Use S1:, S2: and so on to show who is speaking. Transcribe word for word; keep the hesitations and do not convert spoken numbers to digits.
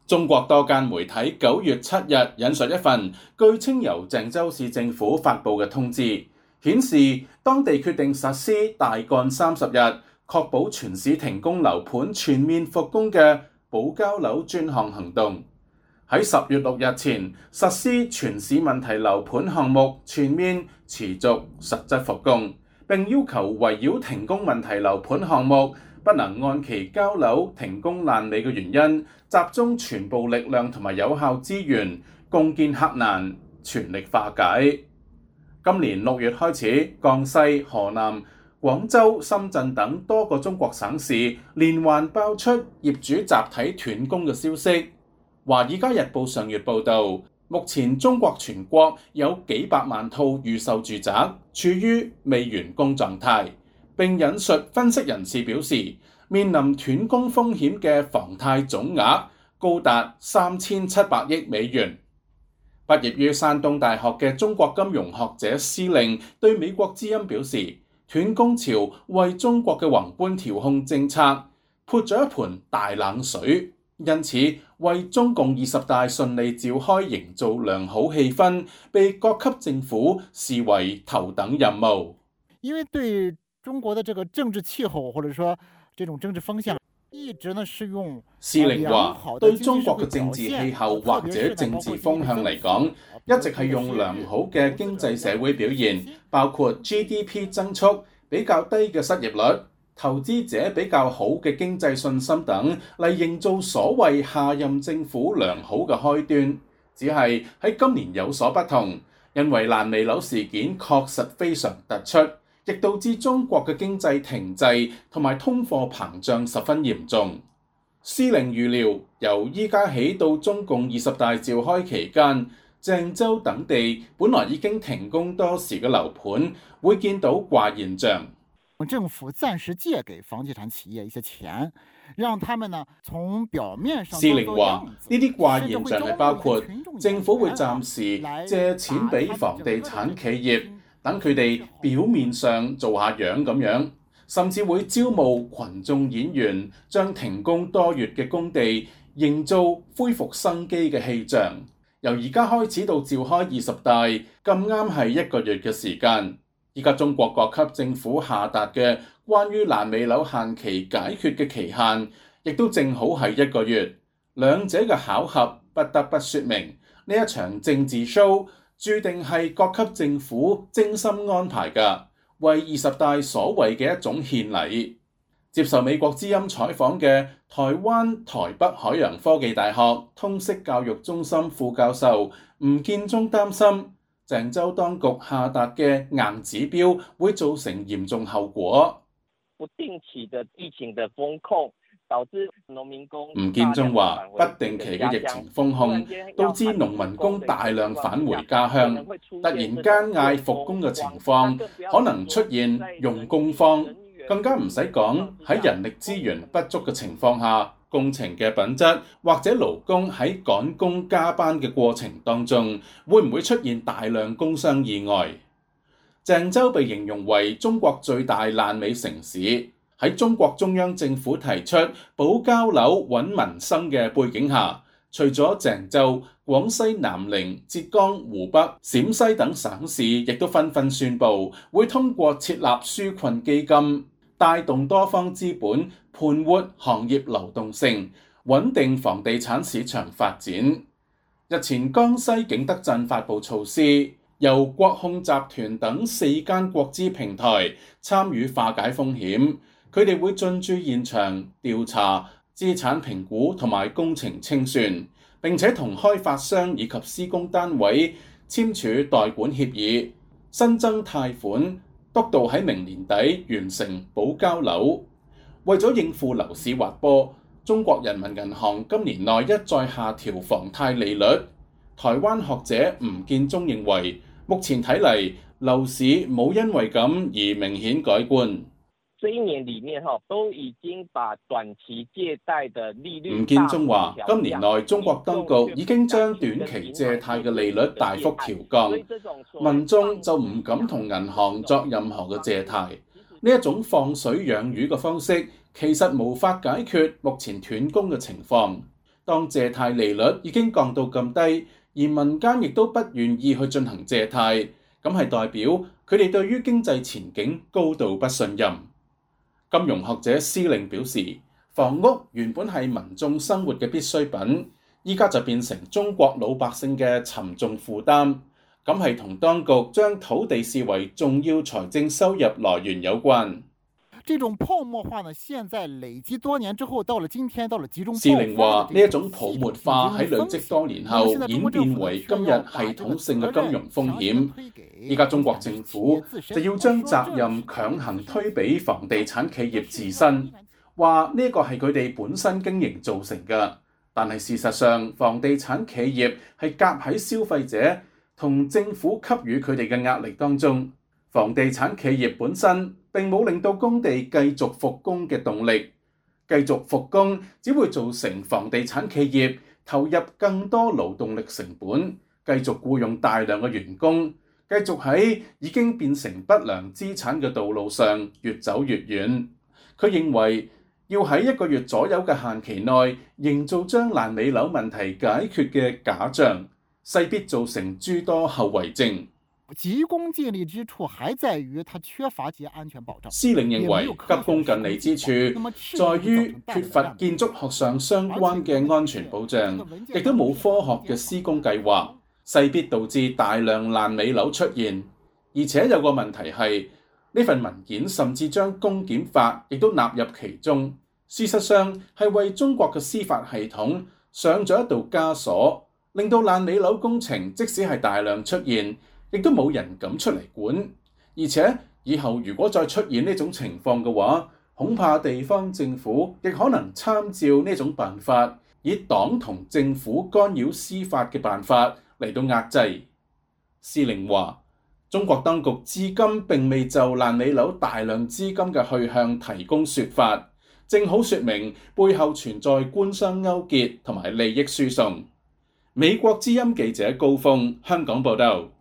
S1: 中國多間媒體九月七日引述一份據稱由鄭州市政府發布嘅通知，顯示當地決定實施大幹三十日，確保全市停工樓盤全面復工嘅保交樓專項行動。喺十月六日前實施全市問題樓盤項目全面持續實質復工，並要求圍繞停工問題樓盤項目不能按期交樓停工爛尾嘅原因，集中全部力量同埋有效資源，共建克難，全力化解。今年六月開始，江西、河南、廣州、深圳等多個中國省市連環爆出業主集體斷供嘅消息。《華爾街日報》上月報導，目前中國全國有幾百萬套預售住宅處於未完工狀態。並引述分析人士表示，面臨斷供風險嘅房貸總額高達三千七百億美元。畢業於山東大學嘅中國金融學者施令對美國之音表示，斷供潮為中國嘅宏觀調控政策潑咗一盆大冷水，因此為中共二十大順利召開營造良好氣氛，被各級政府視為頭等任務。
S2: 因為對中國的這個政治氣候，或者說這種政治風向，一直呢是用
S1: 施令話，對中國嘅政治氣候或者政治風向嚟講，一直係用良好嘅經濟社會表現，包括 G D P 增速、比較低嘅失業率、投資者比較好嘅經濟信心等，嚟營造所謂下任政府良好嘅開端。只係喺今年有所不同，因為爛尾樓事件確實非常突出。亦導致中國嘅經濟停滯同埋通貨膨脹十分嚴重。施令預料，由依家起到中共二十大召開期間，鄭州等地本來已經停工多時嘅樓盤會見到怪現象。
S2: 政府暫時借給房地產企業一些錢，讓他們呢從表面上。
S1: 施令話，呢啲怪現象係包括政府會暫時借錢俾房地產企業。等佢哋表面上做下樣咁樣，甚至會招募群眾演員，將停工多月嘅工地營造恢復生機嘅氣象。由而家開始到召開二十大，咁啱係一個月嘅時間。而家中國各級政府下達嘅關於爛尾樓限期解決嘅期限，亦都正好係一個月。兩者嘅巧合不得不說明呢一場政治 show。注定係各級政府精心安排嘅，為二十大所謂嘅一種獻禮。接受美國之音採訪嘅台灣台北海洋科技大學通識教育中心副教授吳建中擔心，鄭州當局下達嘅硬指標會造成嚴重後果。
S3: 不定期的疫情的封控，導致農民工。
S1: 吳建中話：不定期嘅疫情封控，導致農民工大量返回家鄉，突然間嗌復工嘅情況，可能出現用工荒，更加唔使講喺人力資源不足嘅情況下，工程嘅品質或者勞工喺趕工加班嘅過程當中，會唔會出現大量工傷意外？鄭州被形容為中國最大爛尾城市。喺中國中央政府提出保交樓穩民生嘅背景下，除咗鄭州、廣西南寧、浙江、湖北、陝西等省市，亦都紛紛宣布會通過設立紓困基金，帶動多方資本盤活行業流動性，穩定房地產市場發展。日前江西景德鎮發布措施，由國控集團等四間國資平台參與化解風險。佢哋會進駐現場調查、資產評估同埋工程清算，並且同開發商以及施工單位簽署代管協議，新增貸款，督導喺明年底完成保交樓。為咗應付樓市滑坡，中國人民銀行今年內一再下調房貸利率。台灣學者吳建中認為，目前睇嚟樓市冇因為咁而明顯改觀。
S3: 這一年裡面都已經把短期借貸的利率。
S1: 吳建中話：今年內中國當局已經將短期借貸嘅利率大幅調降，民眾就唔敢同銀行作任何嘅借貸。呢一種放水養魚嘅方式，其實無法解決目前斷供嘅情況。 當借貸利率已經降到咁低，而民間亦都不願意去進行借貸，咁係代表佢哋對於經濟前景高度不信任。金融學者施令表示，房屋原本係民眾生活嘅必需品，依家就變成中國老百姓嘅沉重負擔，咁係同當局將土地視為重要財政收入來源有關。
S2: 這種泡沫化呢，現在累積多年之後，到了今天，到了集中。
S1: 施令話呢一種泡沫化喺累積多年後演變為今日系統性嘅金融風險。依家中國政府就要將責任強行推俾房地產企業自身，話呢個係佢哋本身經營造成嘅。但係事實上，房地產企業係夾喺消費者同政府給予佢哋嘅壓力當中。房地產企業本身並冇令到工地繼續復工嘅動力，繼續復工只會造成房地產企業投入更多勞動力成本，繼續僱用大量嘅員工，繼續喺已經變成不良資產嘅道路上越走越遠。佢認為要喺一個月左右嘅限期內營造將爛尾樓問題解決嘅假象，勢必造成諸多後遺症。
S2: 急功近利之處還在於它缺乏一些安全保障。
S1: 施令認為急功近利之處在於缺乏建築學上相關嘅安全保障，亦都冇科學嘅施工計劃，勢必導致大量爛尾樓出現。而且有個問題係，呢份文件甚至將公檢法亦都納入其中，事實上係為中國嘅司法系統上咗一道枷鎖，令到爛尾樓工程即使係大量出現，亦都冇人敢出嚟管，而且以後如果再出現呢種情況嘅話，恐怕地方政府亦可能參照呢種辦法，以黨同政府干擾司法嘅辦法嚟到壓制。施令話，中國當局至今並未就爛尾樓大量資金嘅去向提供說法，正好說明背後存在官商勾結同埋利益輸送。美國之音記者高峰香港報道。